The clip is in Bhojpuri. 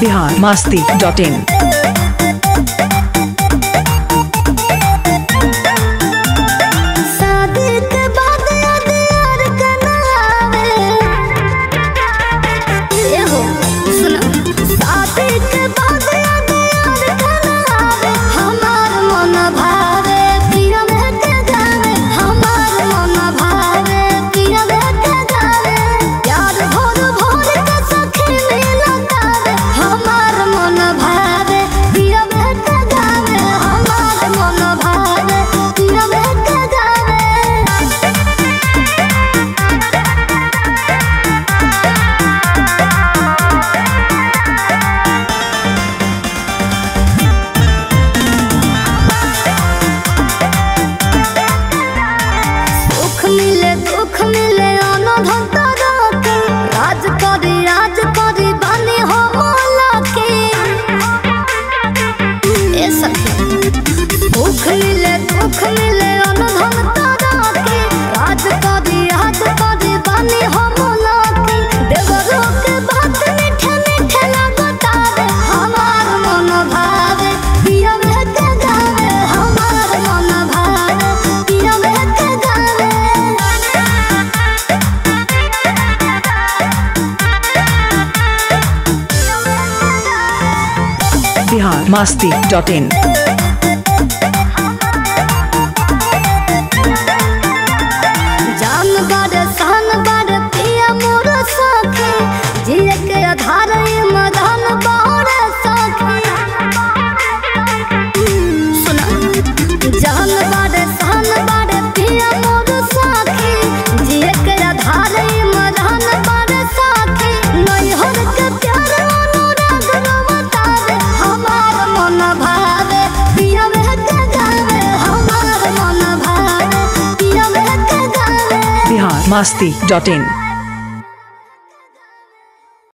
biharmasti.in दुख मिले राज करी बानी हो मौला के दुख मिले अनधन तारा के राज करी बानी हो मौला के देवरों के बात मीठे मीठे लगता रे हमार मन भावे पिया में के गावे हमार मन भावे पिया में के गावे biharmasti.in जान बारे सान बारे पिया मोर सखे जिए के आधार मदान बारे सखे सुना जान बारे सान बारे पिया मोर सखे जिए के आधार मदान बारे सखे नैहर के प्यार अनुराग रवता रे हमार मन भावे पिया में के गावे हमार मन भावे पिया में के गावे biharmasti.in